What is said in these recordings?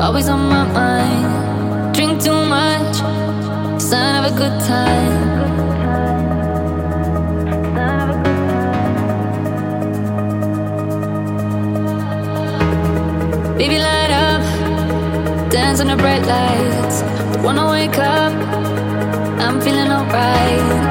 always on my mind. Drink too much, sign of a good time. Baby, light up, dance on the bright lights. Don't wanna wake up, I'm feeling alright.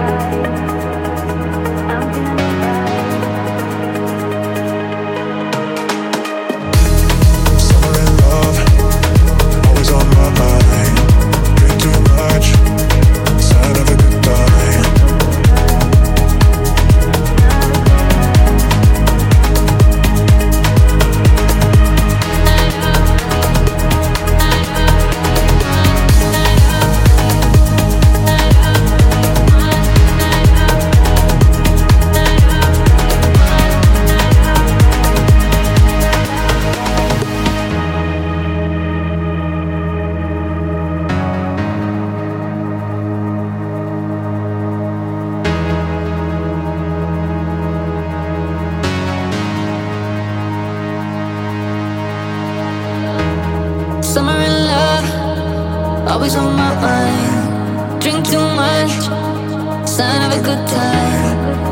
Summer in love, always on my mind. Drink too much, sign of a good time.